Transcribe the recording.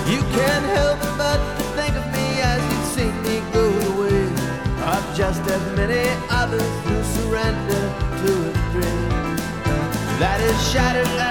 You can't help but to think of me as you've seen me go the way of just as many others who surrender to a dream that is shattered